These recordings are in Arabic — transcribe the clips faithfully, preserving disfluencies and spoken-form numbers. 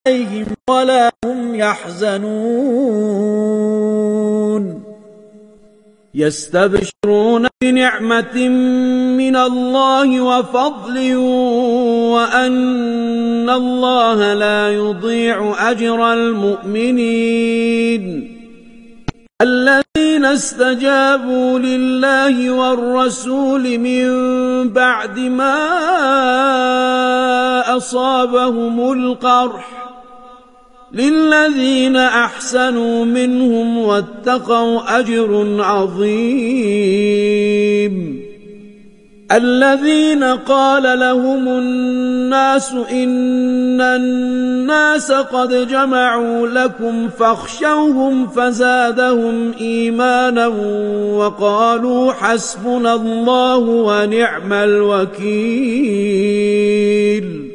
عليهم ولا هم يحزنون يستبشرون بنعمة من الله وفضل وأن الله لا يضيع أجر المؤمنين الذين استجابوا لله والرسول من بعد ما أصابهم القرح للذين أحسنوا منهم واتقوا أجر عظيم الذين قال لهم الناس إن الناس قد جمعوا لكم فاخشوهم فزادهم إيمانا وقالوا حسبنا الله ونعم الوكيل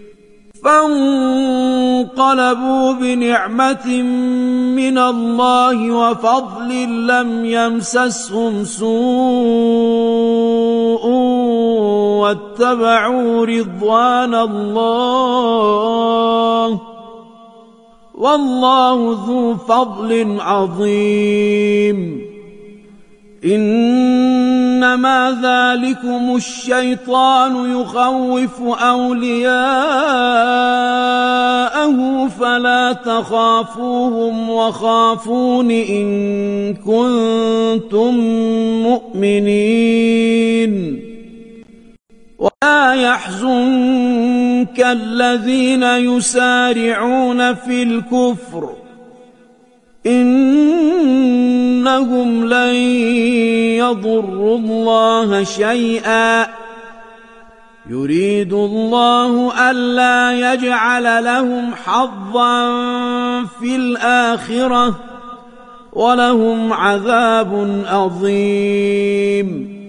فانقلبوا بنعمة من الله وفضل لم يمسسهم سوء واتبعوا رضوان الله والله ذو فضل عظيم إنما ذلكم الشيطان يخوف أولياءه فلا تخافوهم وخافون إن كنتم مؤمنين ولا يحزنك الذين يسارعون في الكفر إنهم لن يضروا الله شيئا يريد الله ألا يجعل لهم حظا في الآخرة ولهم عذاب عظيم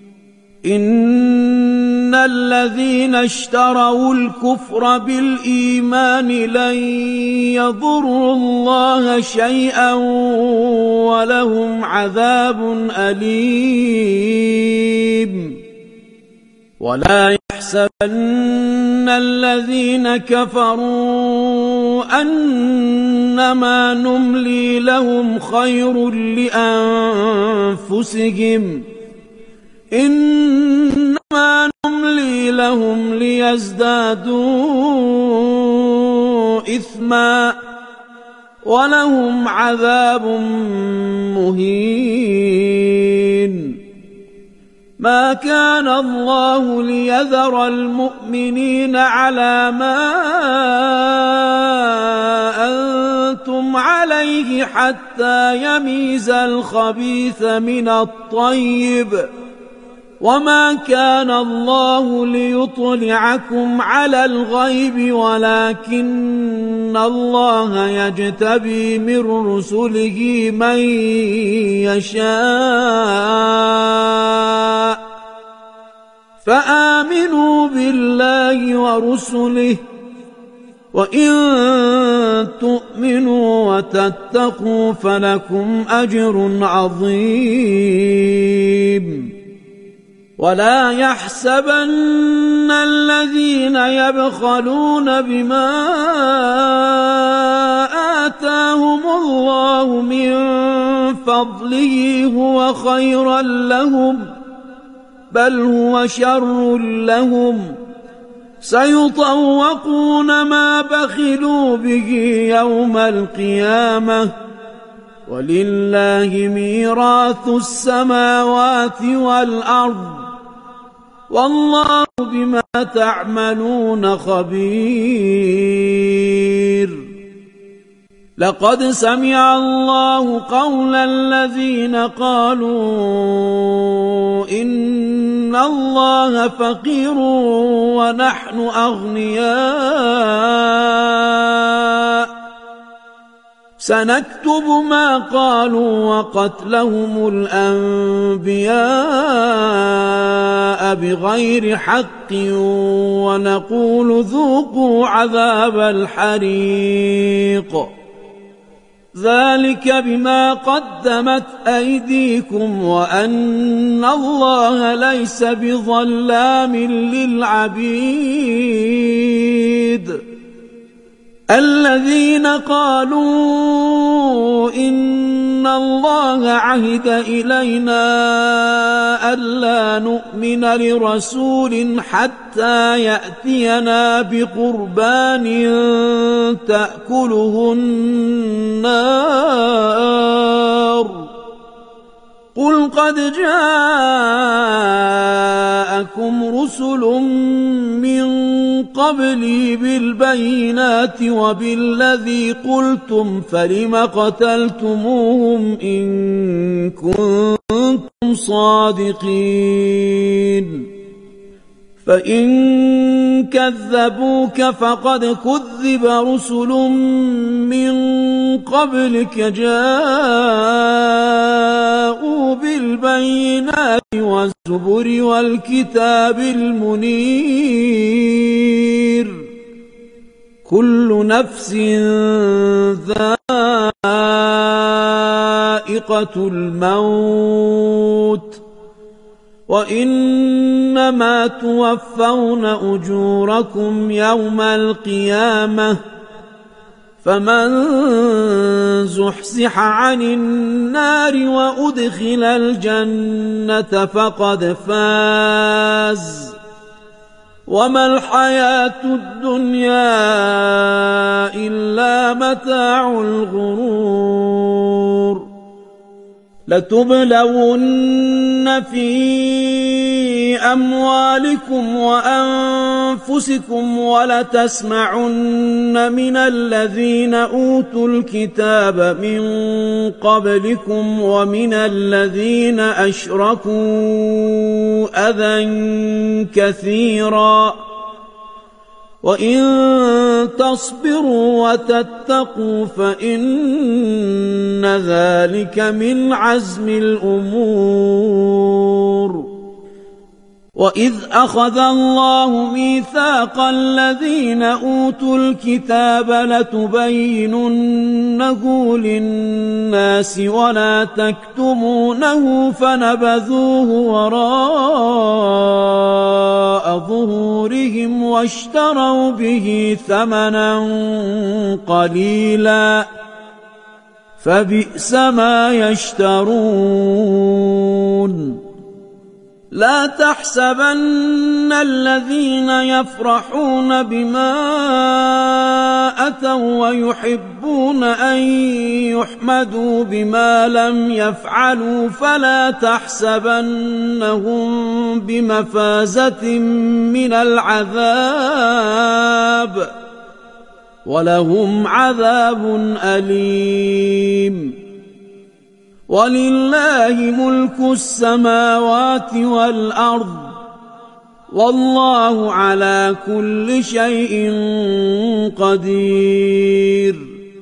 إن الذين اشتروا الكفر بالإيمان لن يضروا الله شيئا ولهم عذاب أليم ولا يحسبن الذين كفروا أنما نملي لهم خير لأنفسهم إنما نملي لهم ليزدادوا إثما ولهم عذاب مهين ما كان الله ليذر المؤمنين على ما أنتم عليه حتى يميز الخبيث من الطيب وما كان الله ليطلعكم على الغيب ولكن الله يجتبي من رسله من يشاء فآمنوا بالله ورسله وإن تؤمنوا وتتقوا فلكم أجر عظيم ولا يحسبن الذين يبخلون بما آتاهم الله من فضله هو خيرا لهم بل هو شر لهم سيطوقون ما بخلوا به يوم القيامة ولله ميراث السماوات والأرض والله بما تعملون خبير لقد سمع الله قول الذين قالوا إن الله فقير ونحن أغنياء سنكتب ما قالوا وقتلهم الأنبياء بغير حق ونقول ذوقوا عذاب الحريق ذلك بما قدمت أيديكم وأن الله ليس بظلام للعبيد الذين قالوا إن الله عهد إلينا ألا نؤمن لرسول حتى يأتينا بقربان تأكله النار قل قد جاءكم رسل من قبلي بالبينات وبالذي قلتم فلم قتلتموهم إن كنتم صادقين فإن كذبوك فقد كذب رسل من قبلك جاءوا بالبينات والزبر والكتاب المنير كل نفس ذائقة الموت وإنما توفون أجوركم يوم القيامة فمن زحزح عن النار وأدخل الجنة فقد فاز وما الحياة الدنيا إلا متاع الغرور لتبلون في أموالكم وأنفسكم ولتسمعن من الذين أوتوا الكتاب من قبلكم ومن الذين أشركوا أذى كثيرا وإن تصبروا وتتقوا فإن ذلك من عزم الأمور وإذ أخذ الله ميثاق الذين أوتوا الكتاب لتبيننه للناس ولا تكتمونه فنبذوه وراء ظهورهم واشتروا به ثمنا قليلا فبئس ما يشترون لا تحسبن الذين يفرحون بما أتوا ويحبون أن يحمدوا بما لم يفعلوا فلا تحسبنهم بمفازة من العذاب ولهم عذاب أليم ولله ملك السماوات والأرض والله على كل شيء قدير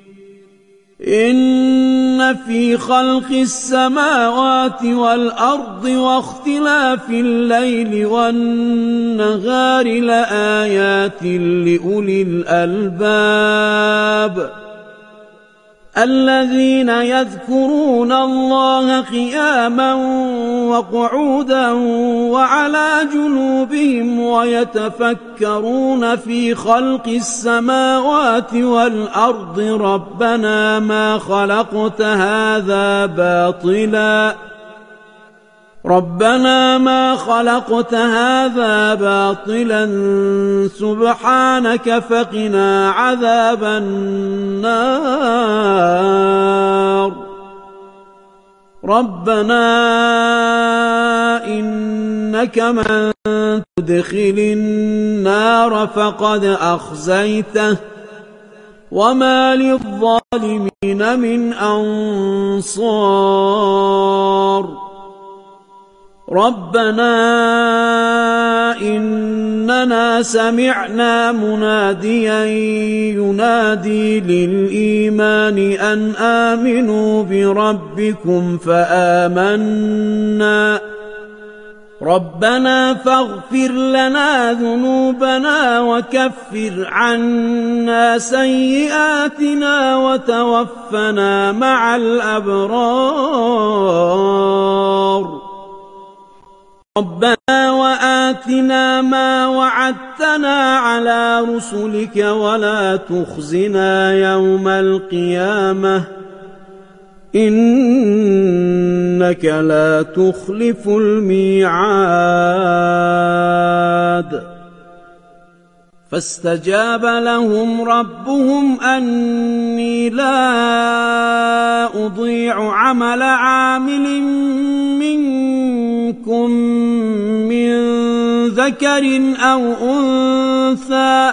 إن في خلق السماوات والأرض واختلاف الليل والنهار لآيات لأولي الألباب الذين يذكرون الله قياما وقعودا وعلى جنوبهم ويتفكرون في خلق السماوات والأرض ربنا ما خلقت هذا باطلا ربنا ما خلقت هذا باطلا سبحانك فقنا عذاب النار ربنا إنك من تدخل النار فقد أخزيته وما للظالمين من أنصار ربنا إننا سمعنا مناديا ينادي للإيمان أن آمنوا بربكم فآمنا ربنا فاغفر لنا ذنوبنا وكفر عنا سيئاتنا وتوفنا مع الأبرار ربنا وآتنا ما وعدتنا على رسلك ولا تخزنا يوم القيامة إنك لا تخلف الميعاد فاستجاب لهم ربهم أني لا أضيع عمل عامل منكم من ذكر أو أنثى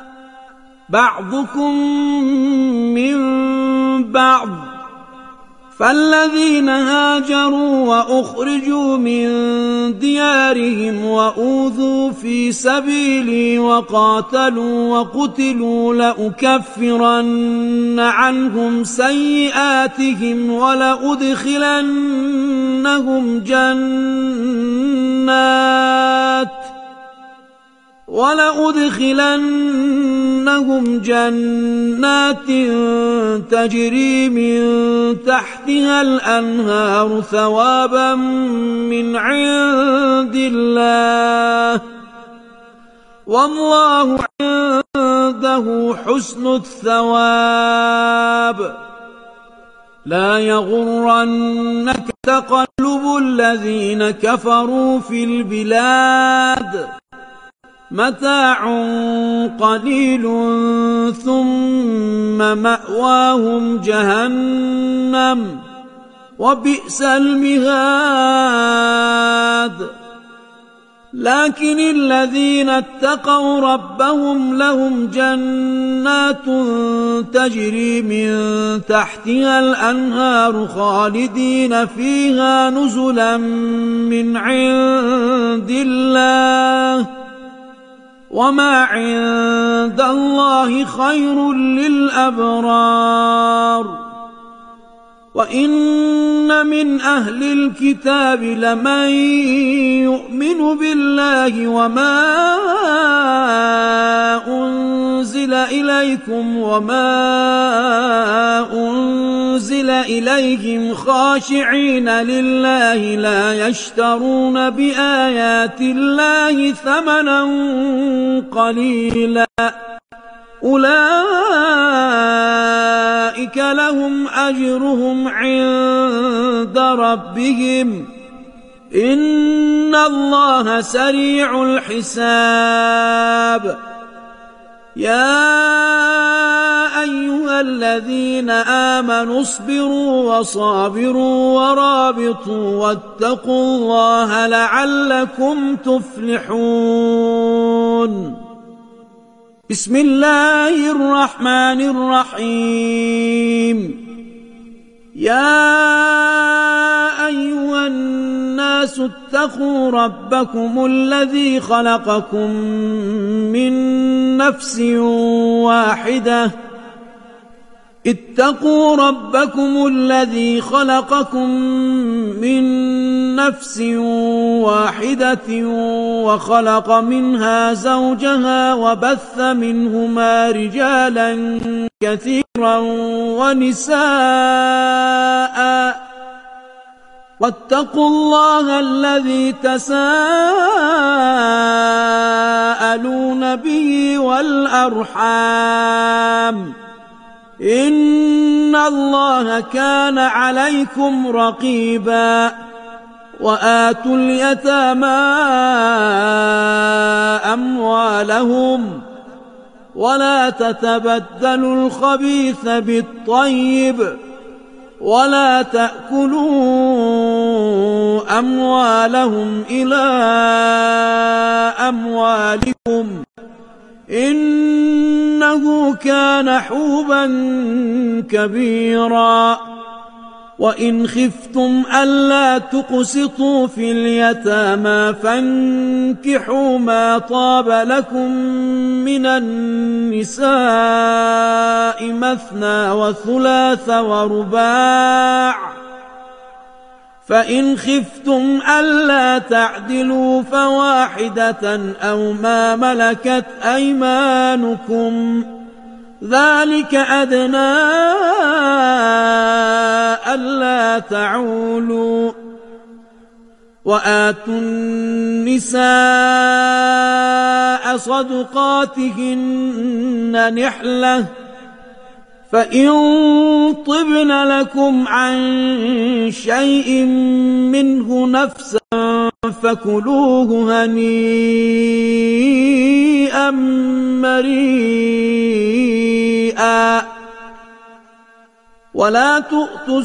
بعضكم من بعض فالذين هاجروا وأخرجوا من ديارهم وأوذوا في سبيلي وقاتلوا وقتلوا لأكفرن عنهم سيئاتهم ولأدخلنهم جنات ولأدخلنهم جنات تجري من تحتها الأنهار ثوابا من عند الله والله عنده حسن الثواب لا يغرنك تقلب الذين كفروا في البلاد متاع قليل ثم مأواهم جهنم وبئس المهاد لكن الذين اتقوا ربهم لهم جنات تجري من تحتها الأنهار خالدين فيها نزلا من عند الله وما عند الله خير للأبرار وإن من أهل الكتاب لمن يؤمن بالله وما أنزل إليكم وما أنزل إليهم خاشعين لله لا يشترون بآيات الله ثمنا قليلا أولئك لهم أجرهم عند ربهم إن الله سريع الحساب يا أيها الذين آمنوا اصبروا وصابروا ورابطوا واتقوا الله لعلكم تفلحون بسم الله الرحمن الرحيم يا أيها الناس اتقوا ربكم الذي خلقكم من نفس واحدة اتقوا ربكم الذي خلقكم من نفس واحدة وخلق منها زوجها وبث منهما رجالا كثيرا ونساء واتقوا الله الذي تساءلون به والأرحام إن الله كان عليكم رقيبا وآتوا اليتامى أموالهم ولا تتبدلوا الخبيث بالطيب ولا تأكلوا أموالهم إلى أموالكم إنه كان حوبا كبيرا وإن خفتم ألا تقسطوا في اليتامى فانكحوا ما طاب لكم من النساء مثنى وثلاث ورباع فإن خفتم ألا تعدلوا فواحدة أو ما ملكت أيمانكم ذلك أدنى ألا تعولوا وآتوا النساء صدقاتهن نحلة فإن طبن لكم عن شيء منه نفسا فكلوه هنيئا مريئا ولا تؤتوا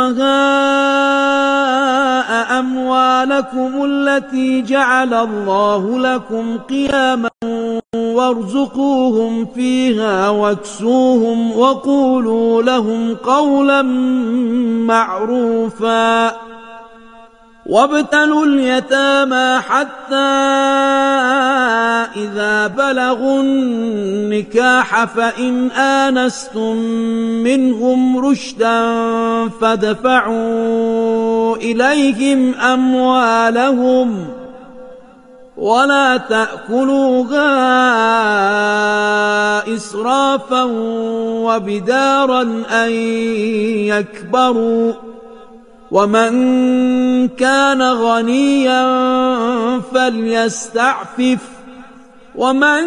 السفهاء أموالكم التي جعل الله لكم قياما وارزقوهم فيها واكسوهم وقولوا لهم قولا معروفا وابتلوا اليتامى حتى إذا بلغوا النكاح فإن آنستم منهم رشدا فادفعوا إليهم أموالهم ولا تأكلوها إسرافا وبدارا أن يكبروا ومن كان غنيا فليستعفف ومن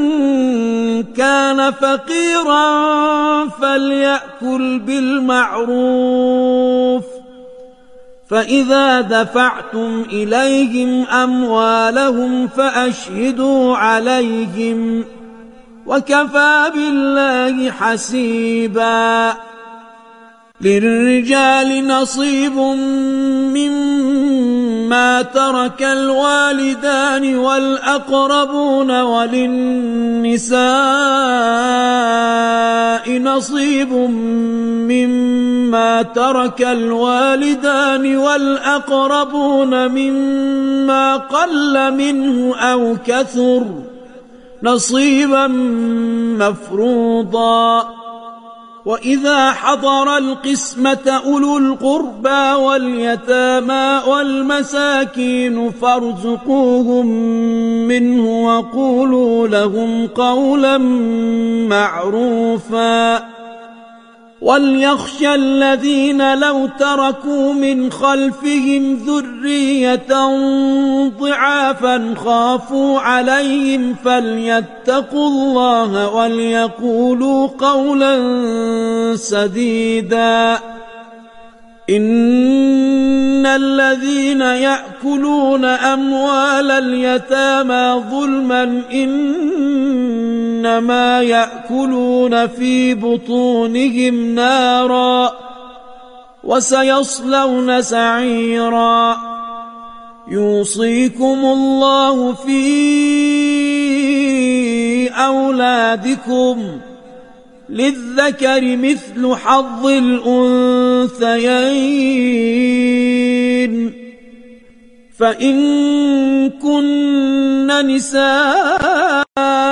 كان فقيرا فليأكل بالمعروف فإذا دفعتم إليهم أموالهم فأشهدوا عليهم وكفى بالله حسيبا للرجال نصيب مما ترك الوالدان والأقربون وللنساء نصيب مما ترك الوالدان والأقربون مما قل منه أو كثر نصيبا مفروضا وإذا حضر القسمة أولو القربى واليتامى والمساكين فارزقوهم منه وقولوا لهم قولا معروفا وليخشى الذين لو تركوا من خلفهم ذرية ضعافا خافوا عليهم فليتقوا الله وليقولوا قولا سديدا إن الذين يأكلون أموال اليتامى ظلما إنما يأكلون في بطونهم نارا وسيصلون سعيرا يوصيكم الله في أولادكم للذكر مثل حظ الأنثيين فإن كن نساء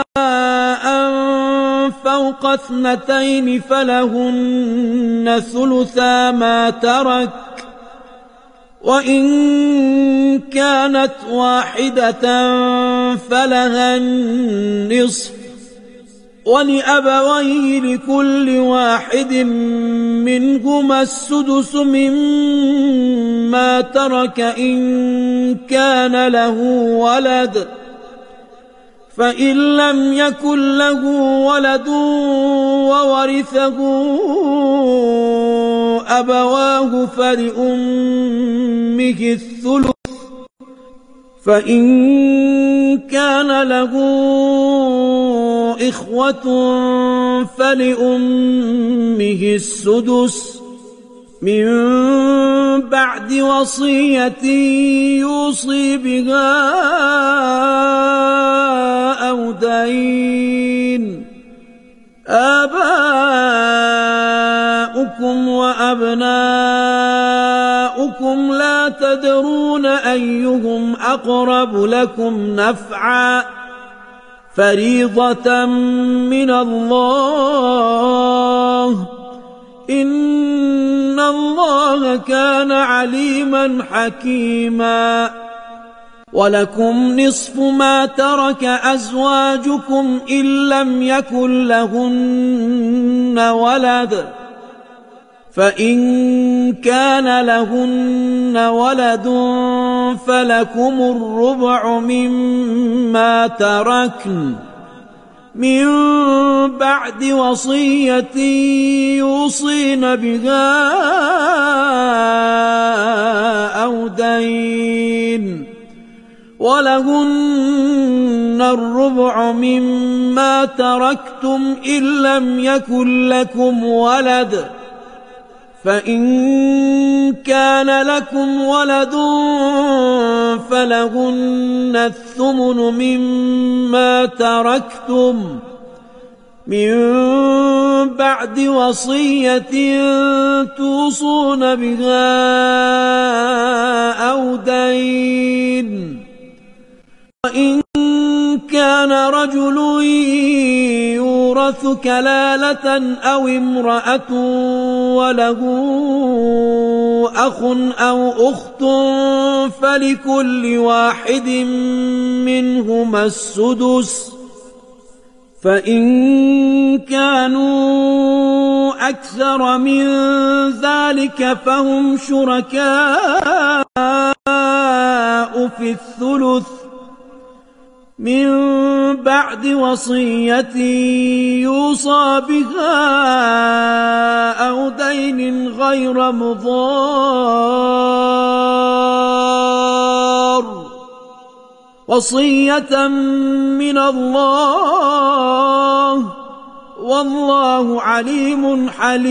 فوق اثنتين فلهن ثلثا ما ترك وإن كانت واحدة فلها النصف ولأبويه لكل واحد منهما السدس مما ترك إن كان له ولد فإن لم يكن له ولد وورثه أبواه فلأمه الثلث فإن كان له إخوة فلأمه السدس من بعد وصية يوصي بها أو دين آباؤكم وأبناؤكم لا تدرون أيهم أقرب لكم نفعا فريضة من الله إن الله كان عليما حكيما ولكم نصف ما ترك أزواجكم إن لم يكن لهن ولد فإن كان لهن ولد فلكم الربع مما تركن من بعد وصية يوصين بها أو دين، ولهن الربع مما تركتم إن لم يكن لكم ولد، فإن كان لكم ولد فلهن الثمن مما تركتم من بعد وصية توصون بها أو دين. وإن كان رجل يورث كلالة أو امرأة وله أخ أو أخت فلكل واحد منهما السدس، فإن كانوا أكثر من ذلك فهم شركاء في الثلث من بعد وصية يوصى بها أو دين غير مضار، وصية من الله والله عليم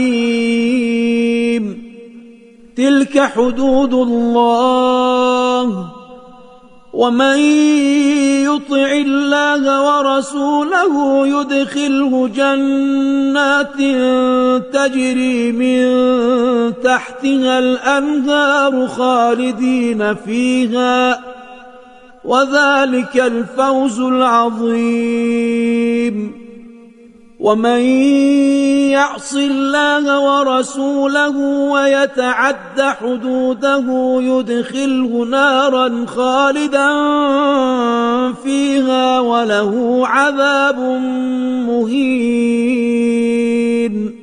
حليم. تلك حدود الله، ومن يطع الله ورسوله يدخله جنات تجري من تحتها الأنهار خالدين فيها، وذلك الفوز العظيم. ومن يعص الله ورسوله ويتعد حدوده يدخله نارا خالدا فيها وله عذاب مهين.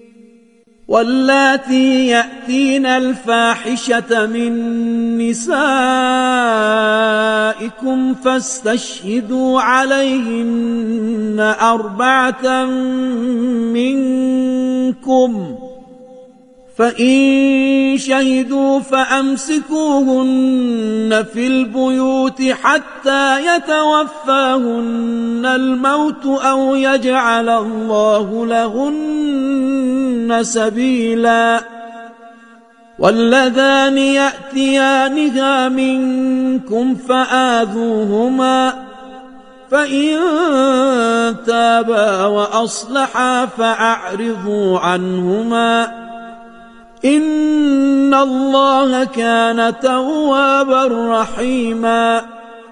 واللاتي يأتين الفاحشة من نسائكم فاستشهدوا عليهن أربعة منكم، فإن شهدوا فأمسكوهن في البيوت حتى يتوفاهن الموت أو يجعل الله لهن سبيلا. واللذان يأتيانها منكم فآذوهما، فإن تابا وأصلحا فأعرضوا عنهما، إن الله كان توابا رحيما.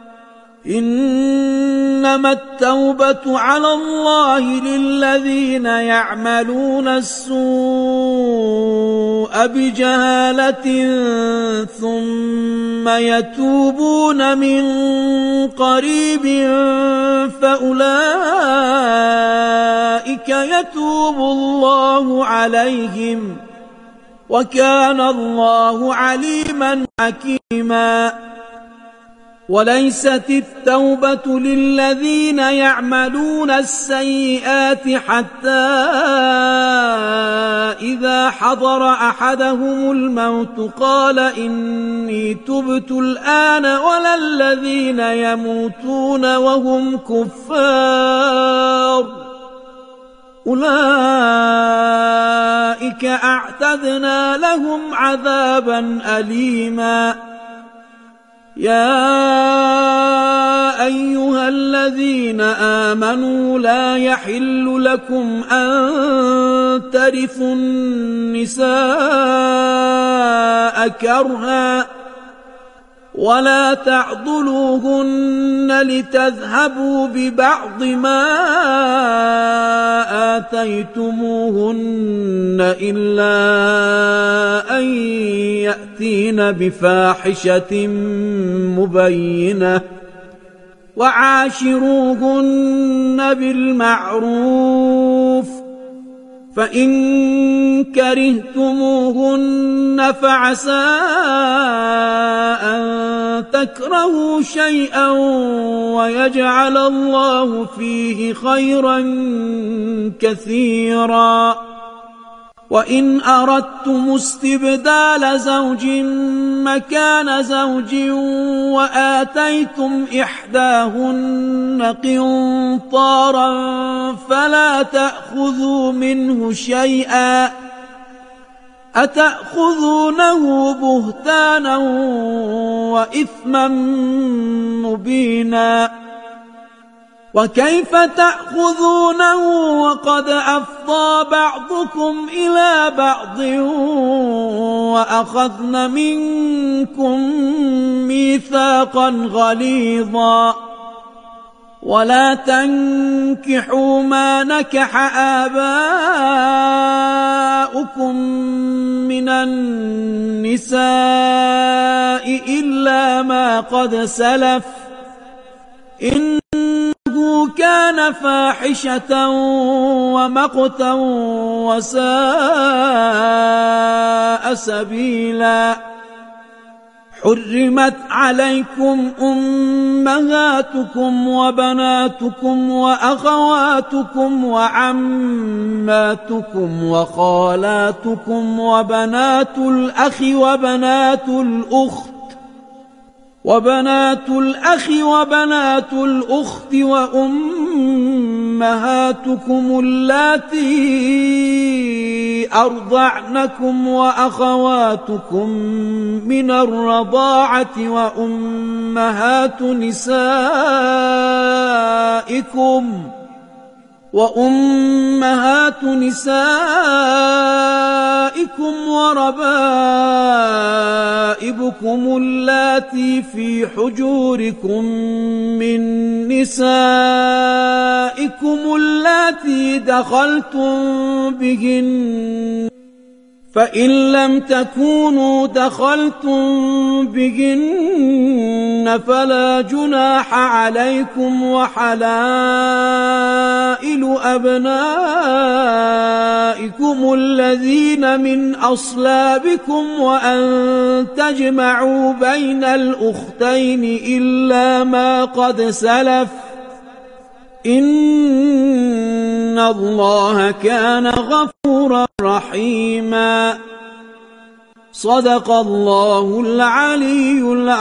إنما التوبة على الله للذين يعملون السوء بجهالة ثم يتوبون من قريب فأولئك يتوب الله عليهم، وكان الله عليما حكيما. وليست التوبة للذين يعملون السيئات حتى إذا حضر أحدهم الموت قال إني تبت الآن، ولا الذين يموتون وهم كفار، أولئك أعتدنا لهم عذابا أليما. يا أيها الذين آمنوا لا يحل لكم أن ترثوا النساء كرها ولا تعضلوهن لتذهبوا ببعض ما آتيتموهن إلا أن يأتين بفاحشة مبينة، وعاشروهن بالمعروف، فإن كرهتموهن فعسى أن تكرهوا شيئا ويجعل الله فيه خيرا كثيرا. وإن أردتم استبدال زوج مكان زوج وآتيتم إحداهن قنطارا فلا تأخذوا منه شيئا أتأخذونه بهتانا وإثما مبينا. وكيف تأخذونه وقد أفضى بعضكم إلى بعض وأخذن منكم ميثاقا غليظا. ولا تنكحوا ما نكح آباؤكم من النساء إلا ما قد سلف إنه كان فاحشة ومقتا وساء سبيلا. حرمت عليكم أمهاتكم وبناتكم وأخواتكم وعماتكم وخالاتكم وبنات الأخ وبنات الأخت وبنات الأخ وبنات الأخت وأمهاتكم اللاتي أرضعنكم وأخواتكم من الرضاعة وأمهات نسائكم وأمهات نسائكم وربائبكم اللاتي في حجوركم من نسائكم اللاتي دخلتم بهن فإن لم تكونوا دخلتم بهن فلا جناح عليكم وحلائل أبنائكم الذين من أصلابكم وأن تجمعوا بين الأختين إلا ما قد سلف إن الله كان غفورا رحيما. صدق الله العلی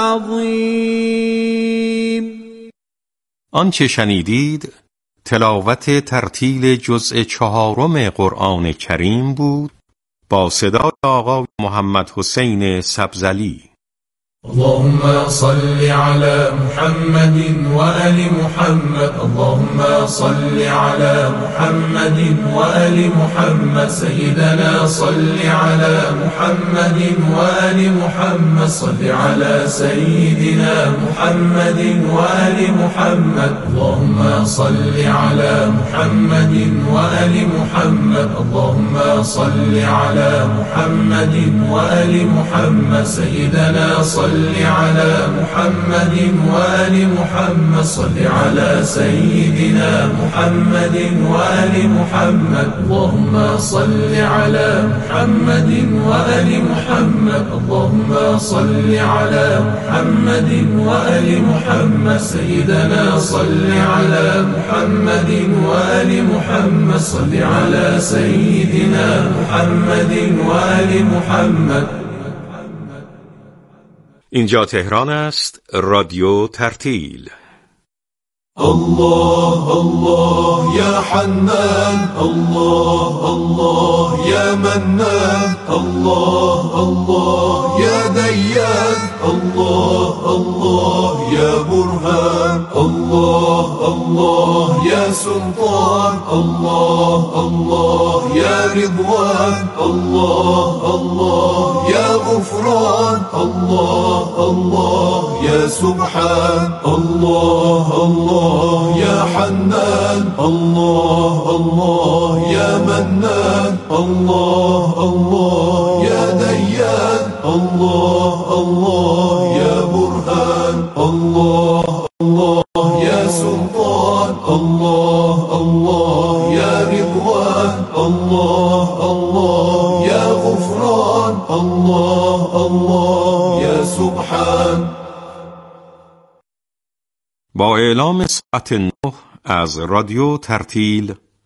العظیم. آنچه شنیدید تلاوت ترتیل جزء چهارم قرآن کریم بود با صدای آقای محمد حسین سبزلی. اللهم صل على محمد وآل محمد. اللهم صل على محمد وآل محمد. سيدنا صل على محمد وآل محمد. صل على سيدنا محمد وآل محمد. اللهم صل على محمد وآل محمد. اللهم صل على محمد وآل محمد. سيدنا صل على محمد وآل محمد. صل على سيدنا محمد وآل محمد. اللهم صل على محمد وآل محمد. اللهم صل على محمد وآل محمد. سيدنا صل على محمد وآل محمد. صل على سيدنا محمد وآل محمد. اینجا تهران است. رادیو ترتیل. الله الله يا حنان. الله الله يا منان. الله الله يا ديان. الله الله يا برهان. الله الله يا سلطان. الله الله يا رضوان. الله الله يا غفران. الله الله يا سبحان. الله الله يا حنان. الله الله يا منان. الله الله يا ديان. الله الله يا برهان. الله الله يا سلطان. الله الله يا رضوان. رضوان الله الله يا غفران الله الله يا سبحان. با اعلام ساعت نه از رادیو ترتیل